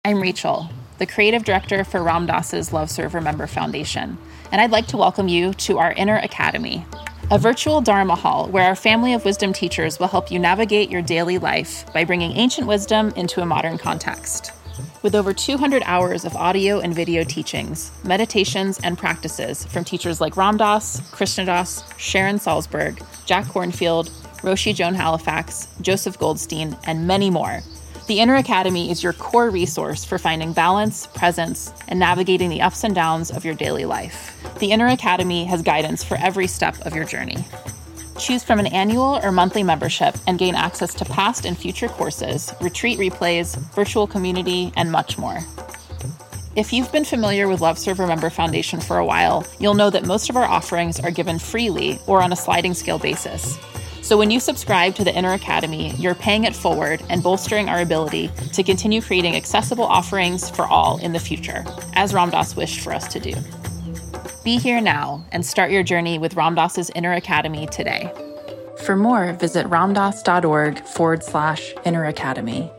I'm Rachel, the creative director for Ram Dass's Love Serve Remember Foundation, and I'd like to welcome you to our Inner Academy, a virtual Dharma hall where our family of wisdom teachers will help you navigate your daily life by bringing ancient wisdom into a modern context. With over 200 hours of audio and video teachings, meditations, and practices from teachers like Ram Dass, Krishna Das, Sharon Salzberg, Jack Kornfield, Roshi Joan Halifax, Joseph Goldstein, and many more, the Inner Academy is your core resource for finding balance, presence, and navigating the ups and downs of your daily life. The Inner Academy has guidance for every step of your journey. Choose from an annual or monthly membership and gain access to past and future courses, retreat replays, virtual community, and much more. If you've been familiar with Love Serve Remember Foundation for a while, you'll know that most of our offerings are given freely or on a sliding scale basis. So when you subscribe to the Inner Academy, you're paying it forward and bolstering our ability to continue creating accessible offerings for all in the future, as Ram Dass wished for us to do. Be here now and start your journey with Ram Dass's Inner Academy today. For more, visit ramdass.org/Inner Academy.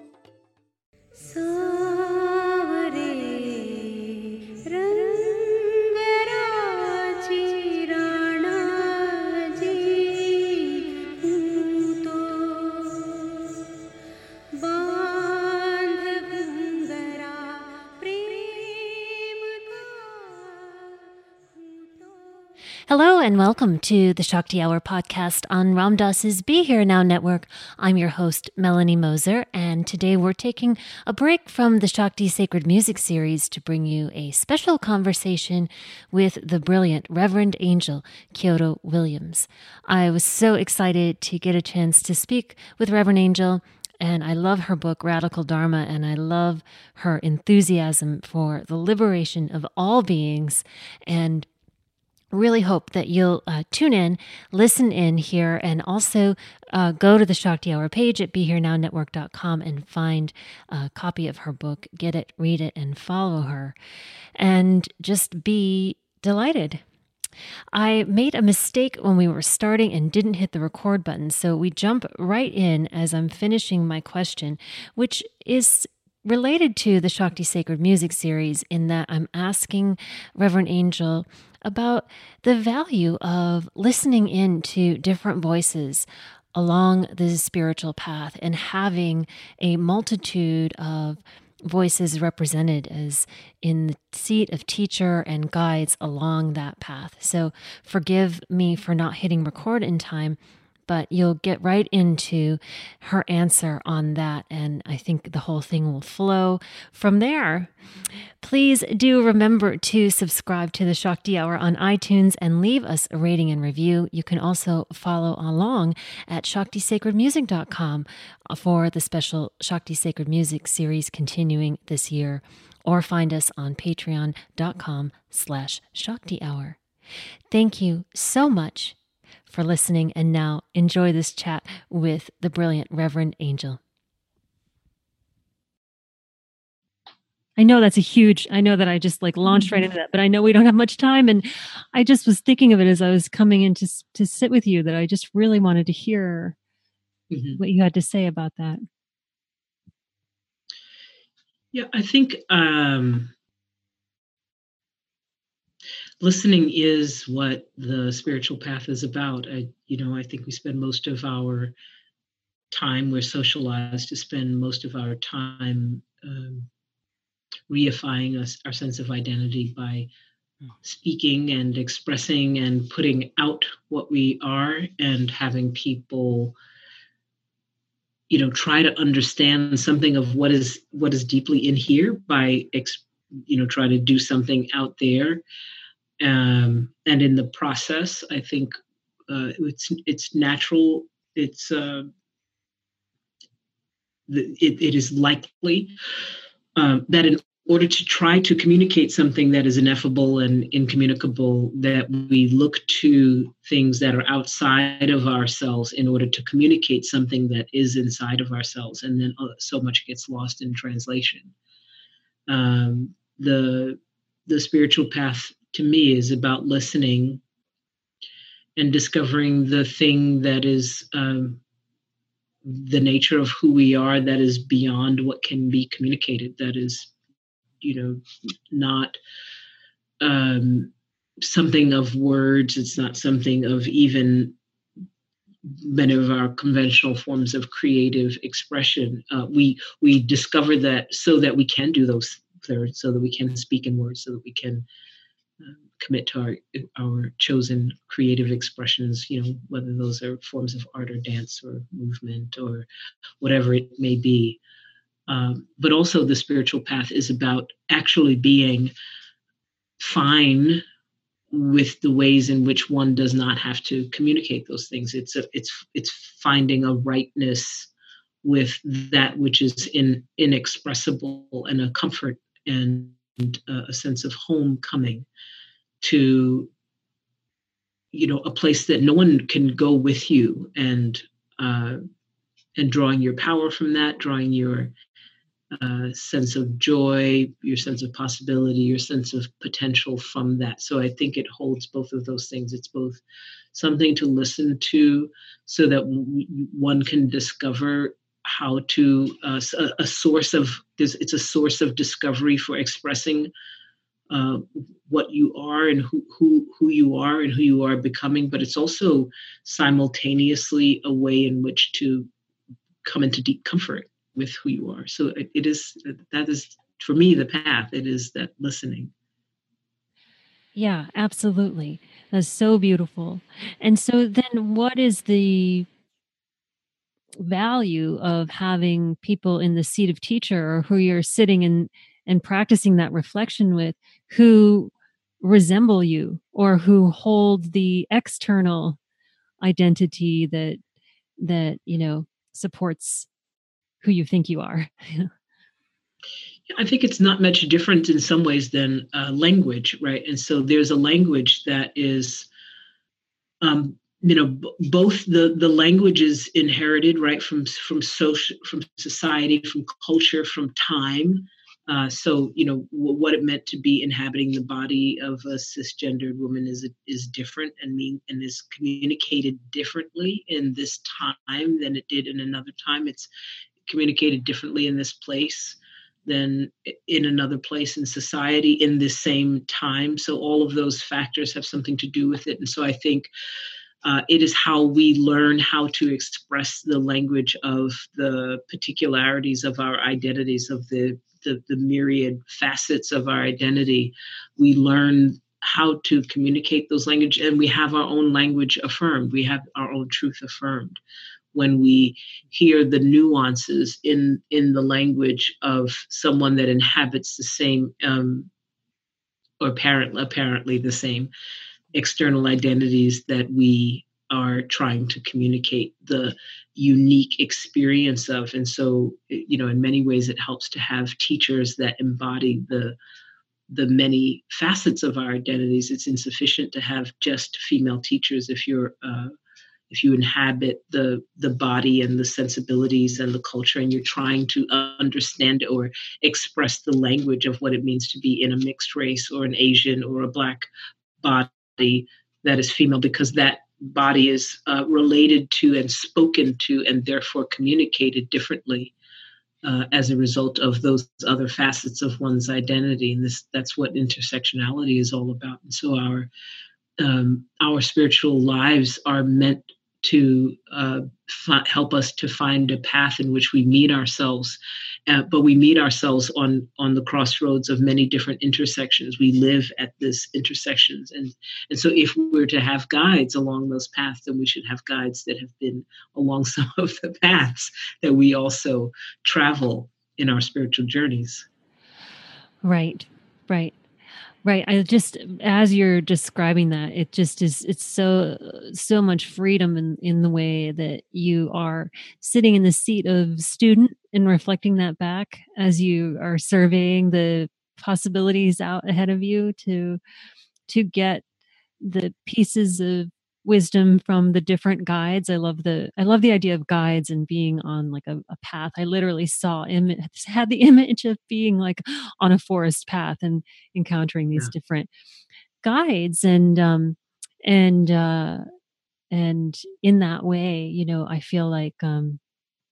Hello and welcome to the Shakti Hour podcast on Ram Dass's Be Here Now network. I'm your host, Melanie Moser, and today we're taking a break from the Shakti Sacred Music series to bring you a special conversation with the brilliant Reverend Angel Kyodo Williams. I was so excited to get a chance to speak with Reverend Angel, and I love her book, Radical Dharma, and I love her enthusiasm for the liberation of all beings, and really hope that you'll tune in, listen in here, and also go to the Shakti Hour page at BeHereNowNetwork.com and find a copy of her book, get it, read it, and follow her, and just be delighted. I made a mistake when we were starting and didn't hit the record button, so we jump right in as I'm finishing my question, which is related to the Shakti Sacred Music series in that I'm asking Reverend Angel about the value of listening in to different voices along the spiritual path and having a multitude of voices represented as in the seat of teacher and guides along that path. So forgive me for not hitting record in time, but you'll get right into her answer on that, and I think the whole thing will flow from there. Please do remember to subscribe to the Shakti Hour on iTunes and leave us a rating and review. You can also follow along at ShaktiSacredMusic.com for the special Shakti Sacred Music series continuing this year, or find us on Patreon.com/Shakti Hour. Thank you so much for listening, and now enjoy this chat with the brilliant Reverend Angel. I know that's I know that I just launched right into that, but I know we don't have much time, and I just was thinking of it as I was coming in to sit with you, that I just really wanted to hear what you had to say about that. Yeah, I think listening is what the spiritual path is about. I think we spend most of our time, we're socialized to spend most of our time reifying our sense of identity by speaking and expressing and putting out what we are, and having people try to understand something of what is deeply in here by trying to do something out there. And in the process, I think it's natural. It is likely that in order to try to communicate something that is ineffable and incommunicable, that we look to things that are outside of ourselves in order to communicate something that is inside of ourselves, and then so much gets lost in translation. The spiritual path to me is about listening and discovering the thing that is the nature of who we are that is beyond what can be communicated, that is, not something of words. It's not something of even many of our conventional forms of creative expression. We discover that so that we can do those things, so that we can speak in words, so that we can commit to our chosen creative expressions. Whether those are forms of art or dance or movement or whatever it may be. But also, the spiritual path is about actually being fine with the ways in which one does not have to communicate those things. It's finding a rightness with that which is inexpressible, and a comfort and a sense of homecoming to a place that no one can go with you, and drawing your power from that, drawing your sense of joy, your sense of possibility, your sense of potential from that. So I think it holds both of those things. It's both something to listen to so that one can discover how to, a source of this, it's a source of discovery for expressing what you are and who you are and who you are becoming, but it's also simultaneously a way in which to come into deep comfort with who you are. So that is for me the path. It is that listening. Yeah, absolutely. That's so beautiful. And so then what is the value of having people in the seat of teacher, or who you're sitting in and practicing that reflection with, who resemble you or who hold the external identity that supports who you think you are? I think it's not much different in some ways than language, right? And so there's a language that is, both the language is inherited, right, from social, from society, from culture, from time. So what it meant to be inhabiting the body of a cisgendered woman is different, and is communicated differently in this time than it did in another time. It's communicated differently in this place than in another place in society in this same time. So all of those factors have something to do with it. And so I think it is how we learn how to express the language of the particularities of our identities, of the myriad facets of our identity. We learn how to communicate those languages, and we have our own language affirmed. We have our own truth affirmed when we hear the nuances in the language of someone that inhabits the same or apparently the same external identities that we are trying to communicate the unique experience of. And so, in many ways, it helps to have teachers that embody the many facets of our identities. It's insufficient to have just female teachers if you inhabit the body and the sensibilities and the culture, and you're trying to understand or express the language of what it means to be in a mixed race or an Asian or a Black body that is female, because that body is related to and spoken to and therefore communicated differently as a result of those other facets of one's identity. And that's what intersectionality is all about. And so our spiritual lives are meant to help us to find a path in which we meet ourselves, but we meet ourselves on the crossroads of many different intersections. We live at this intersections, and so if we're to have guides along those paths, then we should have guides that have been along some of the paths that we also travel in our spiritual journeys. Right, right. Right. I just, as you're describing that, it just is, it's so much freedom in the way that you are sitting in the seat of student and reflecting that back as you are surveying the possibilities out ahead of you to get the pieces of wisdom from the different guides. I love the idea of guides and being on like a path. I literally had the image of being like on a forest path and encountering these different guides, and in that way, I feel like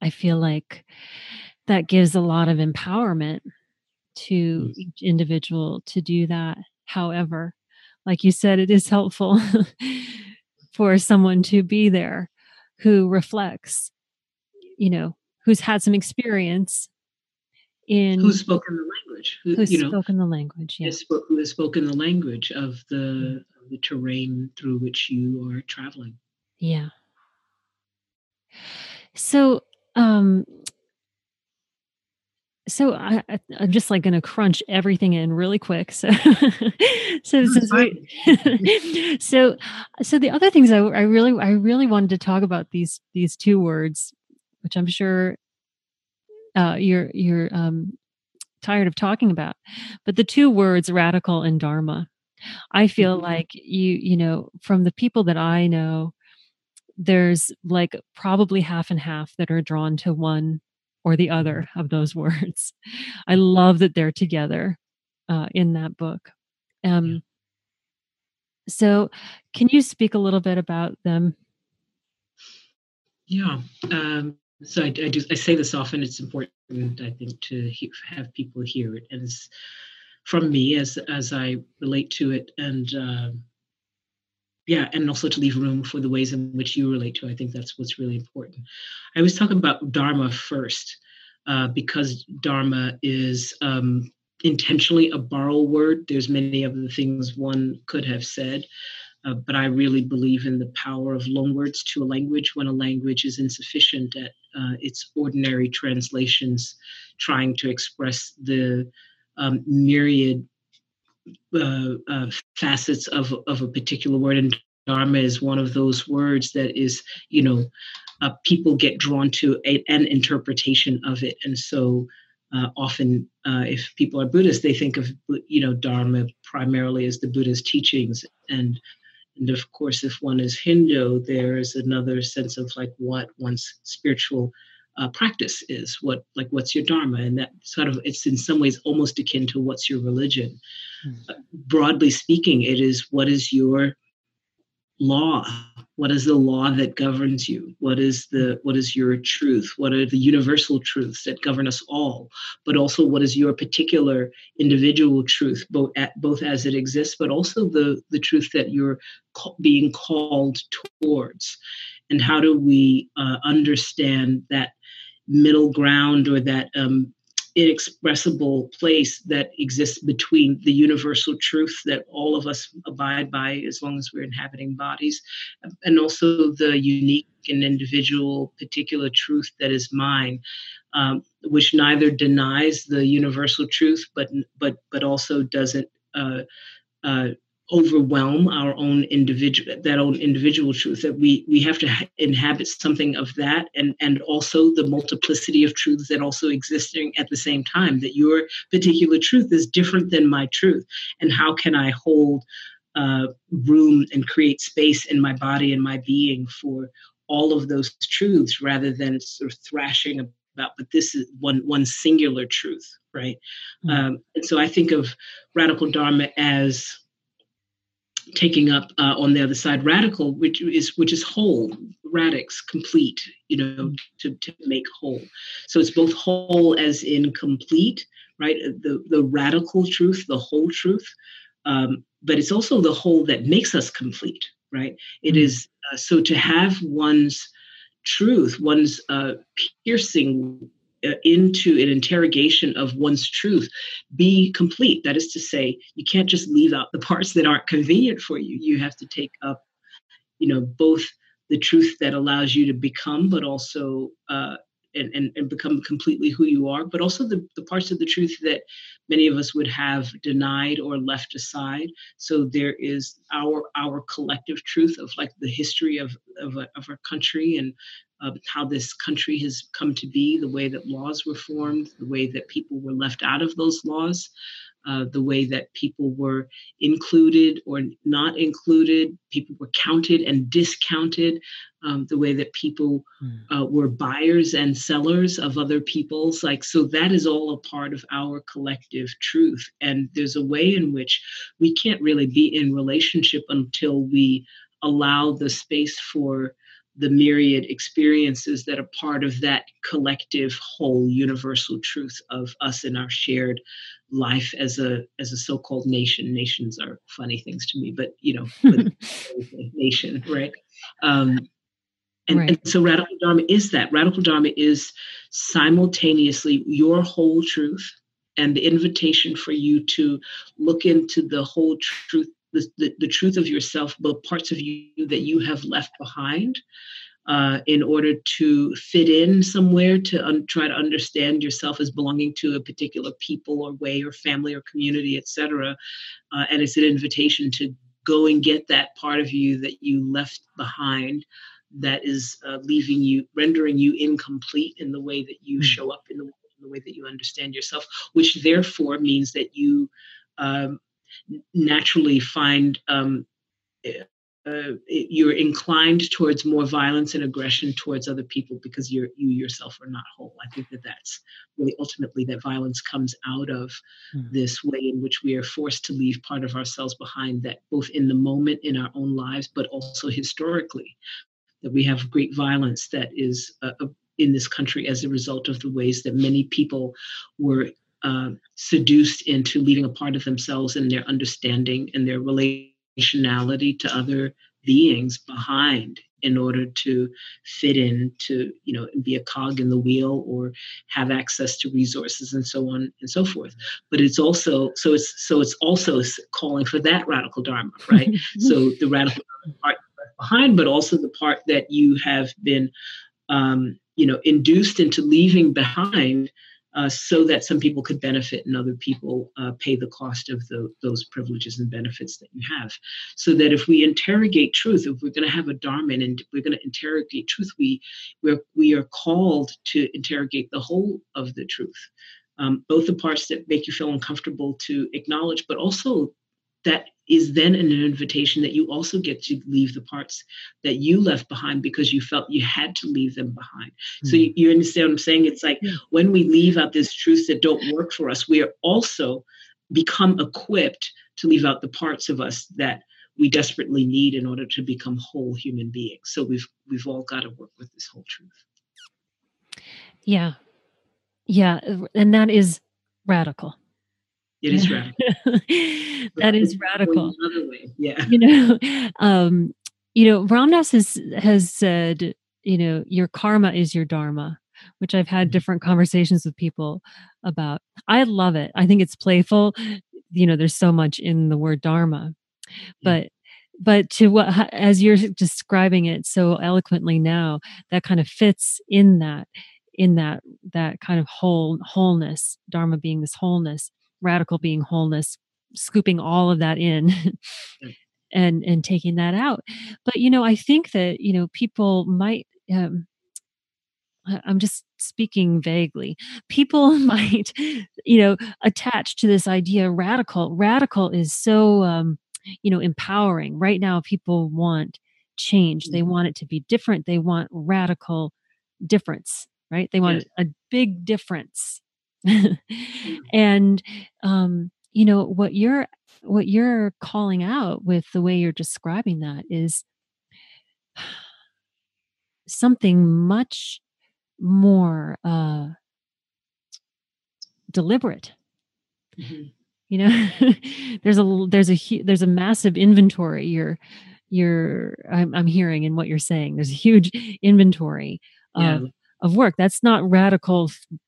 I feel like that gives a lot of empowerment to each individual to do that. However, like you said, it is helpful for someone to be there who reflects, who's had some experience Who's in spoken the language? who's spoken the language. Yeah. Who has spoken the language of the terrain through which you are traveling? Yeah. So, um, I'm just like going to crunch everything in really quick. So, so That's since we, so the other things I really wanted to talk about these two words, which I'm sure you're tired of talking about, but the two words radical and dharma. I feel like from the people that I know, there's like probably half and half that are drawn to one or the other of those words. I love that they're together in that book. So, can you speak a little bit about them? Yeah. So I say this often. It's important, I think, to have people hear it, and it's from me as I relate to it, and yeah, and also to leave room for the ways in which you relate to it. I think that's what's really important. I was talking about Dharma first, because Dharma is intentionally a borrowed word. There's many other things one could have said, but I really believe in the power of loanwords to a language when a language is insufficient at its ordinary translations, trying to express the myriad facets of a particular word. And Dharma is one of those words that is, people get drawn to an interpretation of it. And so often, if people are Buddhists, they think of, Dharma primarily as the Buddha's teachings. And of course, if one is Hindu, there is another sense of like what one's spiritual practice is. What's your dharma? And that sort of, it's in some ways almost akin to what's your religion. Broadly speaking, it is what is your law? What is the law that governs you? What is your truth? What are the universal truths that govern us all? But also, what is your particular individual truth, both as it exists, but also the truth that you're being called towards? And how do we understand that middle ground, or that inexpressible place that exists between the universal truth that all of us abide by as long as we're inhabiting bodies, and also the unique and individual particular truth that is mine, which neither denies the universal truth, but also doesn't overwhelm our own individual truth. That we have to inhabit something of that, and also the multiplicity of truths that also existing at the same time. That your particular truth is different than my truth, and how can I hold room and create space in my body and my being for all of those truths, rather than sort of thrashing about, but this is one singular truth, right? And so I think of radical dharma as taking up on the other side radical, which is whole, radix, complete, to make whole. So it's both whole as in complete, right? The radical truth, the whole truth, but it's also the whole that makes us complete, right? It is so to have one's truth, one's piercing into an interrogation of one's truth, be complete. That is to say, you can't just leave out the parts that aren't convenient for you. You have to take up, both the truth that allows you to become, but also and become completely who you are, but also the parts of the truth that many of us would have denied or left aside. So there is our collective truth of like the history of our country, and how this country has come to be, the way that laws were formed, the way that people were left out of those laws, the way that people were included or not included, people were counted and discounted, the way that people were buyers and sellers of other people's. So that is all a part of our collective truth. And there's a way in which we can't really be in relationship until we allow the space for the myriad experiences that are part of that collective whole universal truth of us and our shared life as a so-called nation. Nations are funny things to me, but but nation, right? And so radical Dharma is that. Radical Dharma is simultaneously your whole truth and the invitation for you to look into the whole truth, the truth of yourself, both parts of you that you have left behind, in order to fit in somewhere, to try to understand yourself as belonging to a particular people or way or family or community, etc. And it's an invitation to go and get that part of you that you left behind, that is rendering you incomplete in the way that you show up in the way that you understand yourself, which therefore means that you naturally find you're inclined towards more violence and aggression towards other people because you yourself are not whole. I think that's really ultimately that violence comes out of this way in which we are forced to leave part of ourselves behind, that both in the moment in our own lives, but also historically, that we have great violence that is in this country as a result of the ways that many people were seduced into leaving a part of themselves and their understanding and their relationality to other beings behind in order to fit in, to be a cog in the wheel or have access to resources and so on and so forth. But it's also it's also calling for that radical Dharma, right? So the radical Dharma part behind, but also the part that you have been induced into leaving behind, so that some people could benefit and other people pay the cost of those privileges and benefits that you have. So that if we interrogate truth, if we're going to have a Dharma and we're going to interrogate truth, we are called to interrogate the whole of the truth, both the parts that make you feel uncomfortable to acknowledge, but also that is then an invitation that you also get to leave the parts that you left behind because you felt you had to leave them behind. So you understand what I'm saying? It's like when we leave out these truths that don't work for us, we are also become equipped to leave out the parts of us that we desperately need in order to become whole human beings. So we've all got to work with this whole truth. Yeah. Yeah. And that is radical. It is radical. That is radical. Another way. Yeah. Ram Dass has said, your karma is your dharma, which I've had different conversations with people about. I love it. I think it's playful. There's so much in the word dharma, but to what, as you're describing it so eloquently now, that kind of fits in that kind of wholeness, dharma being this wholeness, radical being wholeness, scooping all of that in and taking that out. But, I think that, people might, I'm just speaking vaguely, people might, attach to this idea radical. Radical is so, empowering. Right now, people want change. They want it to be different. They want radical difference, right? They want a big difference. And, what you're calling out with the way you're describing that is something much more deliberate. There's a massive inventory I'm hearing in what you're saying. There's a huge inventory of work. That's not radical,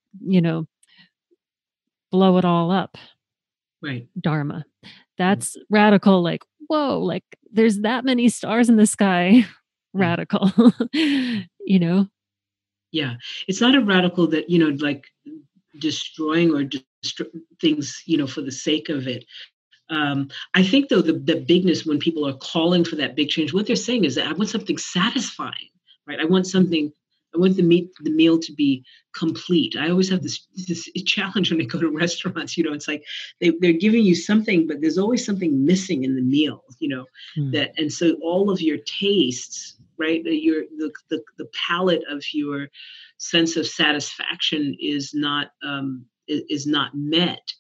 blow it all up. Right. Dharma. That's radical, like, whoa, like there's that many stars in the sky. Radical. Yeah. It's not a radical that, like destroying or things, for the sake of it. I think though the bigness, when people are calling for that big change, what they're saying is that I want something satisfying, right? I want the meal to be complete. I always have this challenge when I go to restaurants, it's like they're giving you something, but there's always something missing in the meal, that, and so all of your tastes, right? The palette of your sense of satisfaction is not met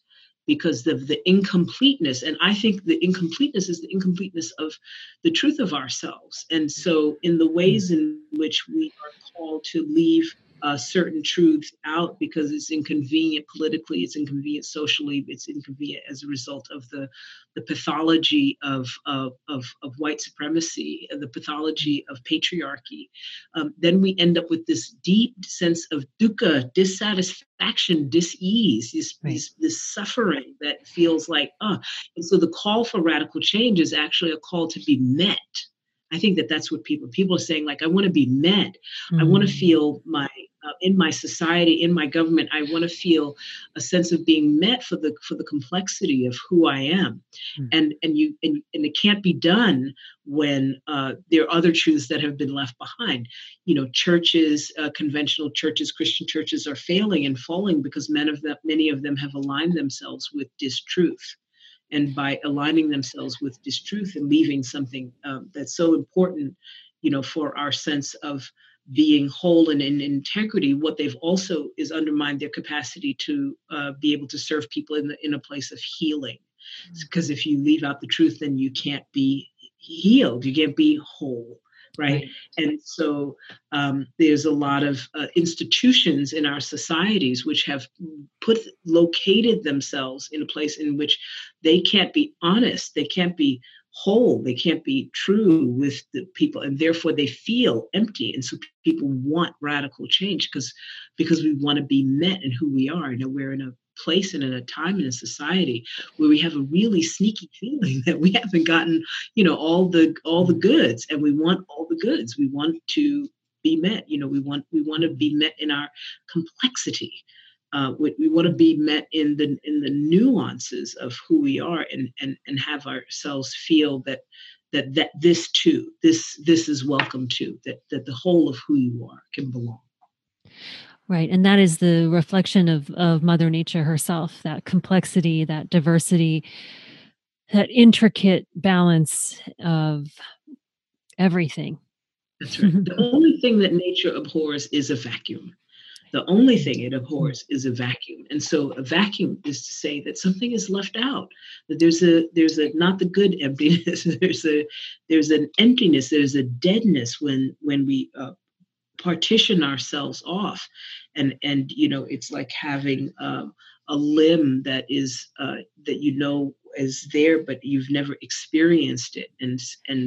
because of the incompleteness. And I think the incompleteness is the incompleteness of the truth of ourselves. And so in the ways in which we are called to leave certain truths out because it's inconvenient politically, it's inconvenient socially, it's inconvenient as a result of the pathology of white supremacy, the pathology of patriarchy. Then we end up with this deep sense of dukkha, dissatisfaction, dis-ease, this suffering that feels like, And so the call for radical change is actually a call to be met. I think that's what people are saying, like, I want to be met. I want to feel in my society, in my government, I want to feel a sense of being met for the complexity of who I am. And it can't be done when there are other truths that have been left behind. Churches, conventional churches, Christian churches are failing and falling because many of them have aligned themselves with distruth. And by aligning themselves with distruth and leaving something that's so important, for our sense of being whole and in integrity, what they've also is undermined their capacity to be able to serve people in a place of healing. Because if you leave out the truth, then you can't be healed. You can't be whole. Right. And so there's a lot of institutions in our societies which have located themselves in a place in which they can't be honest, they can't be whole, they can't be true with the people, and therefore they feel empty. And so people want radical change because we want to be met in who we are. We're in a place and in a time in a society where we have a really sneaky feeling that we haven't gotten, all the goods, and we want all the goods. We want to be met. We want to be met in our complexity. We want to be met in the nuances of who we are, and have ourselves feel that this too, this is welcome too, that the whole of who you are can belong. Right. And that is the reflection of Mother Nature herself, that complexity, that diversity, that intricate balance of everything. That's right. The only thing that nature abhors is a vacuum. The only thing it abhors is a vacuum. And so a vacuum is to say that something is left out, that there's a not the good emptiness, there's an emptiness, there's a deadness when we partition ourselves off, and it's like having a limb that is that is there, but you've never experienced it, and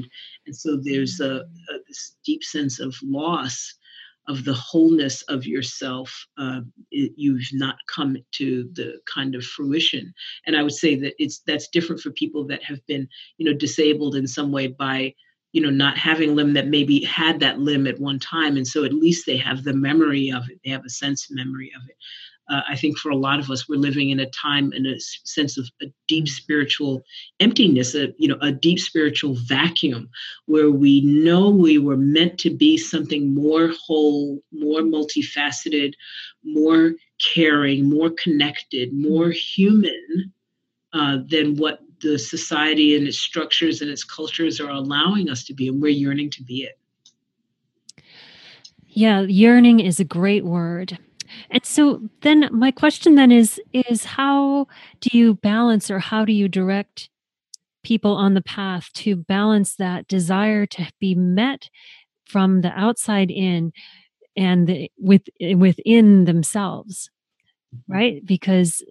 so there's this deep sense of loss of the wholeness of yourself. You've not come to the kind of fruition. And I would say that that's different for people that have been disabled in some way by not having a limb, that maybe had that limb at one time. And so at least they have the memory of it. They have a sense memory of it. I think for a lot of us, we're living in a time and a sense of a deep spiritual emptiness, a deep spiritual vacuum, where we know we were meant to be something more whole, more multifaceted, more caring, more connected, more human than what the society and its structures and its cultures are allowing us to be, and we're yearning to be it. Yeah, yearning is a great word. And so then my question then is how do you balance, or how do you direct people on the path to balance that desire to be met from the outside in and within themselves, right? Because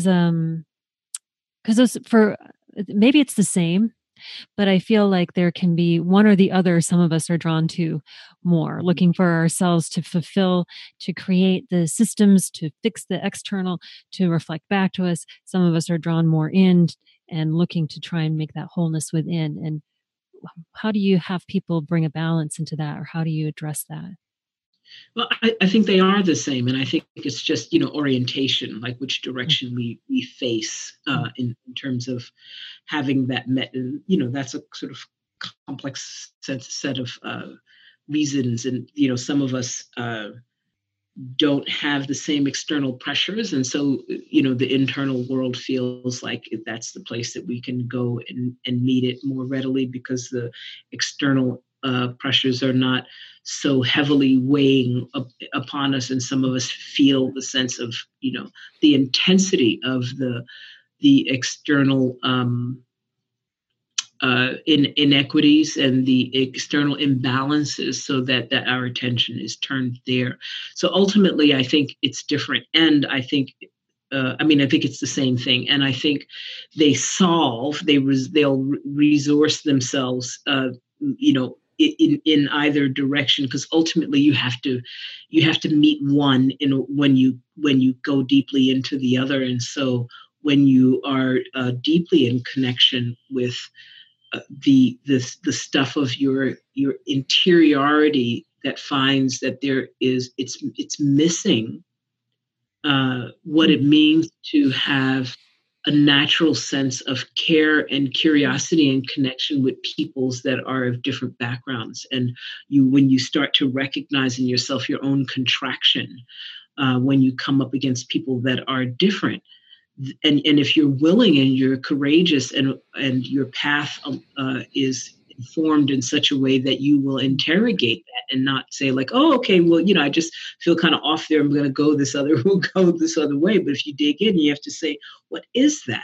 those, for maybe it's the same, but I feel like there can be one or the other. Some of us are drawn to more, looking for ourselves to fulfill, to create the systems, to fix the external, to reflect back to us. Some of us are drawn more in and looking to try and make that wholeness within. And how do you have people bring a balance into that, or how do you address that? Well, I think they are the same. And I think it's just, orientation, like which direction we face in terms of having that met. And, that's a sort of complex set of reasons. And, some of us don't have the same external pressures. And so, the internal world feels like that's the place that we can go and meet it more readily, because the external pressures are not so heavily weighing upon us. And some of us feel the sense of, the intensity of the the external inequities and the external imbalances, so that our attention is turned there. So ultimately, I think it's different, and I think. I think it's the same thing, and I think they'll resource themselves, in either direction, because ultimately you have to meet one when you go deeply into the other, and so when you are deeply in connection with the stuff of your interiority that finds that it's missing what it means to have a natural sense of care and curiosity and connection with peoples that are of different backgrounds. And when you start to recognize in yourself your own contraction, when you come up against people that are different, and if you're willing and you're courageous, and your path is informed in such a way that you will interrogate that and not say like, oh, okay, well, I just feel kind of off there, I'm going to go this other way. But if you dig in, you have to say, what is that?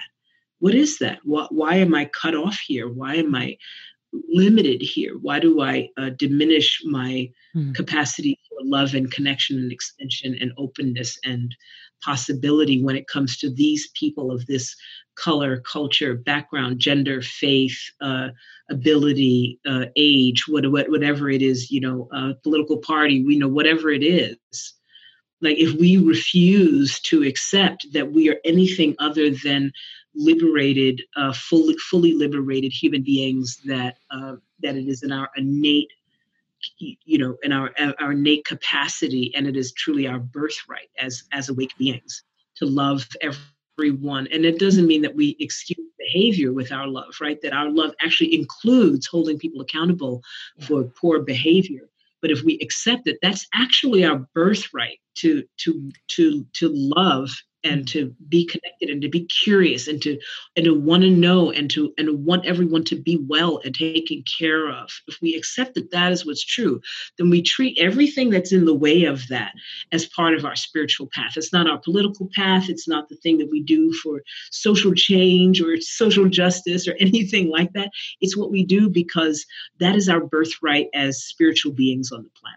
Why am I cut off here? Why am I limited here? Why do I diminish my capacity for love and connection and extension and openness and possibility when it comes to these people of this color, culture, background, gender, faith, ability, age, whatever it is, political party, whatever it is. Like, if we refuse to accept that we are anything other than liberated, fully liberated human beings, that it is in our innate, in our innate capacity, and it is truly our birthright as awake beings to love everyone. And it doesn't mean that we excuse behavior with our love, right? That our love actually includes holding people accountable for poor behavior. But if we accept that that's actually our birthright to love and to be connected and to be curious and to want to know and to want everyone to be well and taken care of. If we accept that that is what's true, then we treat everything that's in the way of that as part of our spiritual path. It's not our political path. It's not the thing that we do for social change or social justice or anything like that. It's what we do because that is our birthright as spiritual beings on the planet.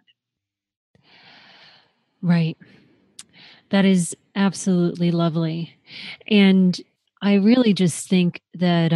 Right. That is absolutely lovely. And I really just think that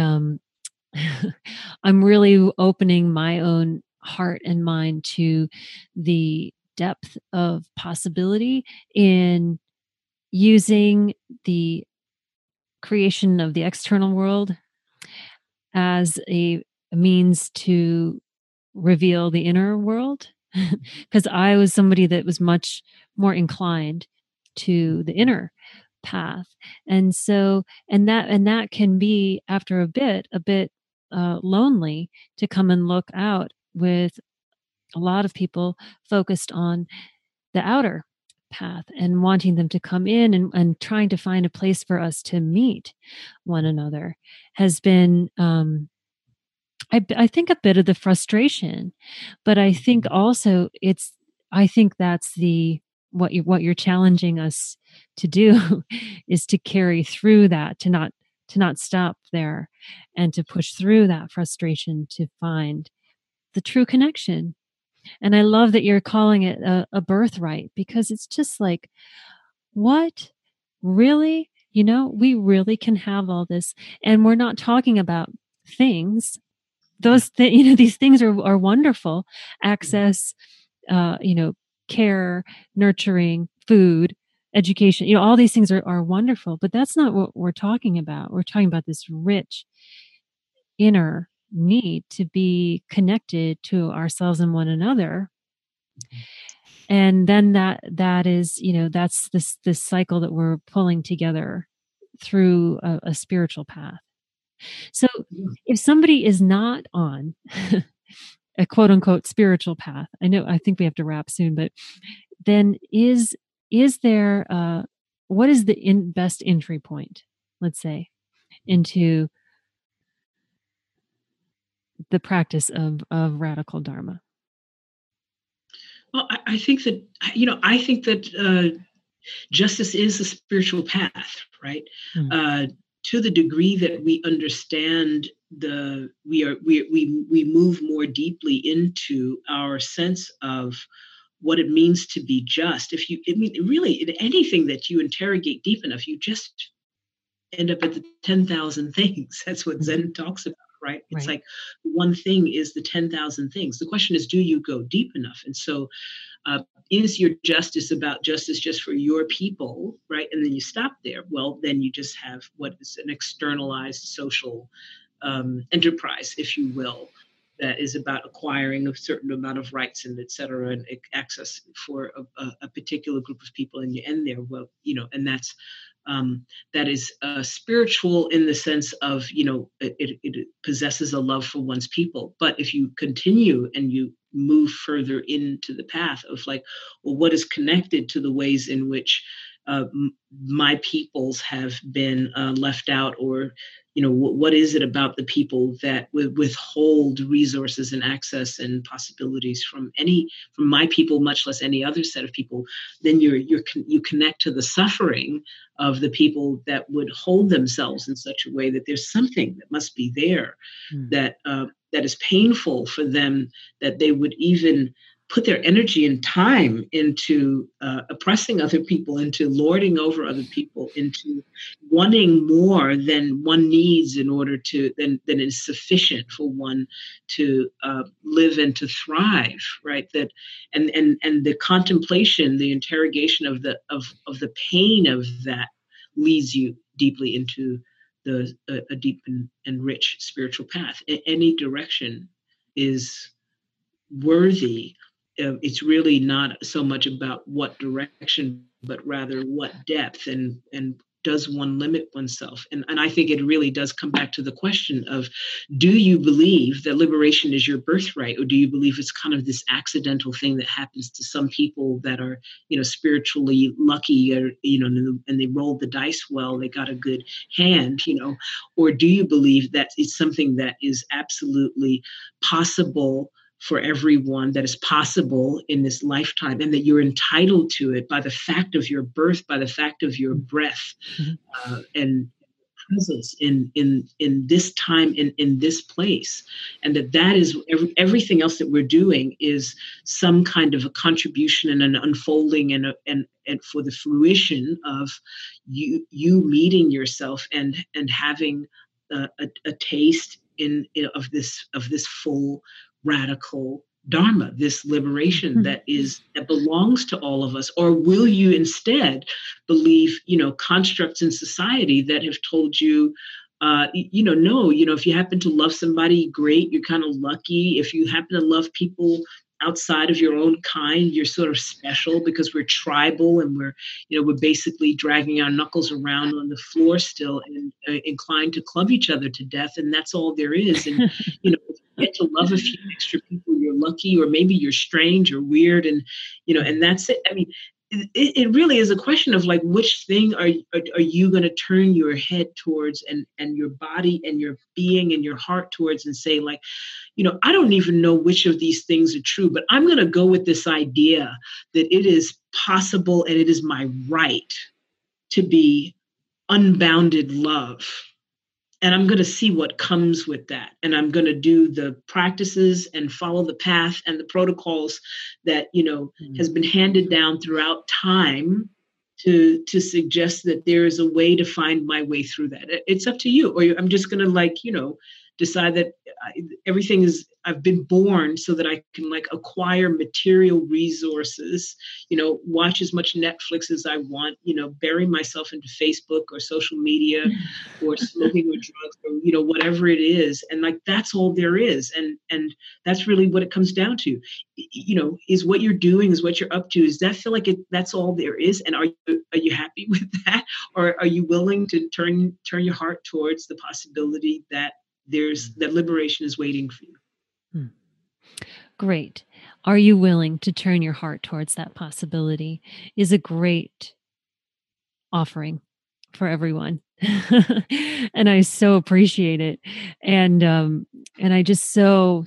I'm really opening my own heart and mind to the depth of possibility in using the creation of the external world as a means to reveal the inner world. Because I was somebody that was much more inclined to the inner path, and so that can be, after a bit lonely, to come and look out with a lot of people focused on the outer path and wanting them to come in, and trying to find a place for us to meet one another has been I think a bit of the frustration. But I think also I think that's what you're challenging us to do is to carry through that, to not stop there, and to push through that frustration to find the true connection. And I love that you're calling it a birthright, because it's just like, what? Really? We really can have all this. And we're not talking about things. These things are wonderful. Access, care, nurturing, food, education, all these things are wonderful, but that's not what we're talking about. We're talking about this rich inner need to be connected to ourselves and one another. And then that is, that's this cycle that we're pulling together through a spiritual path. So if somebody is not on a quote unquote spiritual path, I think we have to wrap soon, but then is there, what is the best entry point, let's say, into the practice of radical Dharma? Well, I think that, justice is a spiritual path, right? to the degree that we understand we move more deeply into our sense of what it means to be just. Really, in anything that you interrogate deep enough, you just end up at the 10,000 things. That's what Zen talks about, right? It's Right. like one thing is the 10,000 things. The question is, do you go deep enough? And so, is your justice about justice just for your people, right? And then you stop there. Well, then you just have what is an externalized social enterprise, if you will, that is about acquiring a certain amount of rights and et cetera, and access for a particular group of people, and you end there. Well, and that is spiritual in the sense of, it possesses a love for one's people. But if you continue and you move further into the path of like, well, what is connected to the ways in which my peoples have been left out, or what is it about the people that withhold resources and access and possibilities from my people, much less any other set of people? Then you connect to the suffering of the people that would hold themselves in such a way that there's something that must be there that is painful for them, that they would even put their energy and time into oppressing other people, into lording over other people, into wanting more than one needs in order to than is sufficient for one to live and to thrive, right? That and the contemplation, the interrogation of the pain of that leads you deeply into a deep and rich spiritual path. Any direction is worthy. It's really not so much about what direction, but rather what depth, and does one limit oneself? And I think it really does come back to the question of, do you believe that liberation is your birthright, or do you believe it's kind of this accidental thing that happens to some people that are, spiritually lucky, or, and they rolled the dice well, they got a good hand, or do you believe that it's something that is absolutely possible for everyone, that is possible in this lifetime, and that you're entitled to it by the fact of your birth, by the fact of your breath, and presence in this time, in this place, and that is everything else that we're doing is some kind of a contribution and an unfolding and for the fruition of you meeting yourself and having a taste of this full radical dharma, this liberation that belongs to all of us? Or will you instead believe constructs in society that have told you no, if you happen to love somebody, great, you're kind of lucky. If you happen to love people outside of your own kind, you're sort of special, because we're tribal, and we're basically dragging our knuckles around on the floor still, and inclined to club each other to death, and that's all there is. And if you get to love a few extra people, you're lucky, or maybe you're strange or weird, and and that's it. I mean, it really is a question of like, which thing are you going to turn your head towards, and your body and your being and your heart towards, and say like, I don't even know which of these things are true, but I'm going to go with this idea that it is possible and it is my right to be unbounded love. And I'm going to see what comes with that. And I'm going to do the practices and follow the path and the protocols that, has been handed down throughout time to suggest that there is a way to find my way through that. It's up to you. Or I'm just going to decide that I've been born so that I can like acquire material resources, watch as much Netflix as I want, bury myself into Facebook or social media or smoking or drugs or, whatever it is. And like, that's all there is. And that's really what it comes down to, is what you're doing, is what you're up to. Does that feel like that's all there is? And are you happy with that? Or are you willing to turn your heart towards the possibility that that liberation is waiting for you? Great. Are you willing to turn your heart towards that possibility is a great offering for everyone. And I so appreciate it. And I just so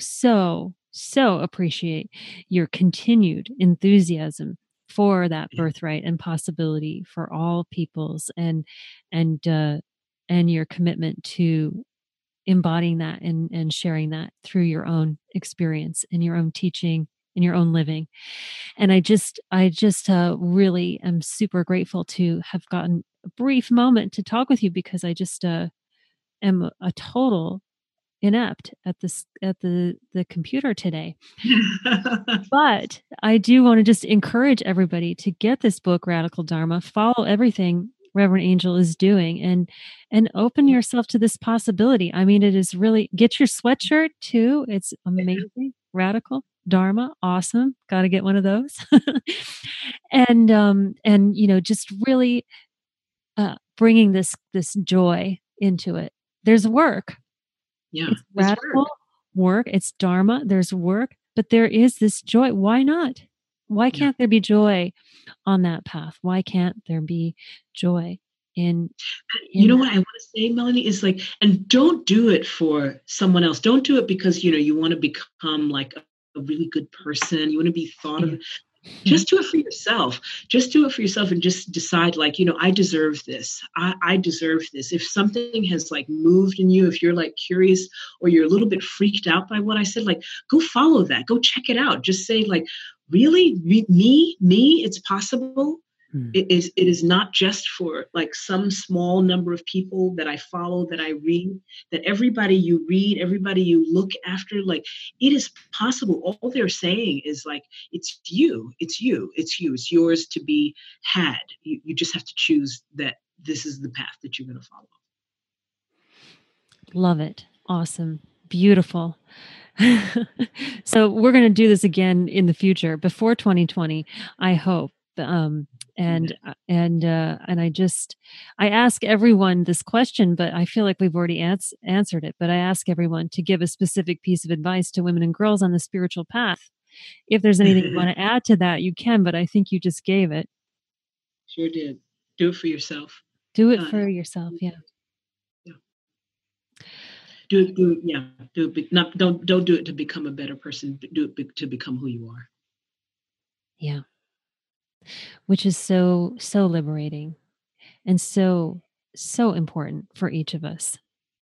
appreciate your continued enthusiasm for that birthright and possibility for all peoples, and and your commitment to embodying that and sharing that through your own experience and your own teaching and your own living. And I just really am super grateful to have gotten a brief moment to talk with you, because I just am a total inept at the computer today. But I do want to just encourage everybody to get this book, Radical Dharma, follow everything Reverend Angel is doing, and open yourself to this possibility. I mean, it is really, get your sweatshirt too. It's amazing. Radical Dharma, awesome. Got to get one of those. And just really bringing this joy into it. There's work. Yeah, It's radical work. It's Dharma. There's work, but there is this joy. Why not? Why can't there be joy on that path? Why can't there be joy in you know what I want to say, Melanie, is like, and don't do it for someone else. Don't do it because, you want to become like a really good person. You want to be thought of. Just do it for yourself. Just do it for yourself and just decide, like, I deserve this. I deserve this. If something has like moved in you, if you're like curious or you're a little bit freaked out by what I said, like, go follow that. Go check it out. Just say, like, really, me, it's possible. It is not just for like some small number of people that I follow, that I read, that everybody you read, everybody you look after, like, it is possible. All they're saying is like, it's you, it's yours to be had. You just have to choose that this is the path that you're going to follow. Love it. Awesome. Beautiful. So we're going to do this again in the future, before 2020, I hope. And I ask everyone this question, but I feel like we've already answered it. But I ask everyone to give a specific piece of advice to women and girls on the spiritual path. If there's anything you want to add to that, you can, but I think you just gave it. Sure did. Do it for yourself. Do it for yourself. Yeah. Do it. Yeah. Do it. Don't do it to become a better person. Do it to become who you are. Yeah. Which is so liberating and so important for each of us.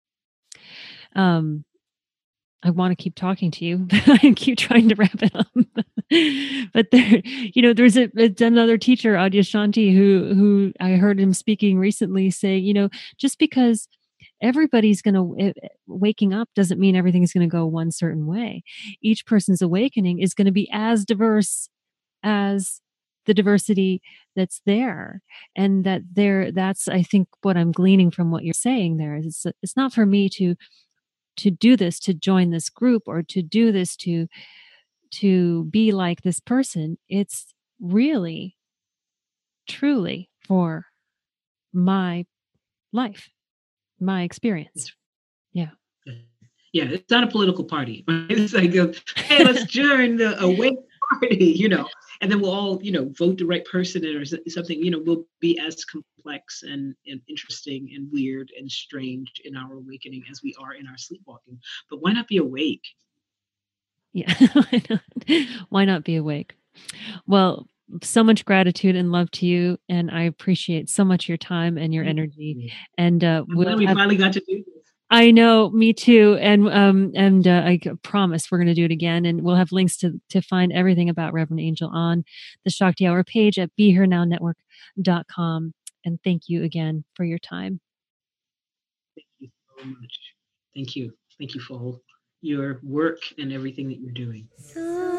I want to keep talking to you, but I keep trying to wrap it up. But there's another teacher, Adyashanti, who I heard him speaking recently say, just because everybody's waking up doesn't mean everything's going to go one certain way. Each person's awakening is going to be as diverse as the diversity that's there. And that's, I think, what I'm gleaning from what you're saying there is it's not for me to do this, to join this group, or to do this to be like this person. It's really, truly for my life, my experience. Yeah. Yeah, it's not a political party. Right? It's like, hey, let's join the Awake Party, and then we'll all, vote the right person or something. We'll be as complex and interesting and weird and strange in our awakening as we are in our sleepwalking. But why not be awake? Yeah, why not be awake? Well, so much gratitude and love to you, and I appreciate so much your time and your energy. And we finally got to do this. I know, me too. And I promise we're going to do it again. And we'll have links to find everything about Reverend Angel on the Shakti Hour page at BeHereNowNetwork.com. And thank you again for your time. Thank you so much. Thank you. Thank you for your work and everything that you're doing.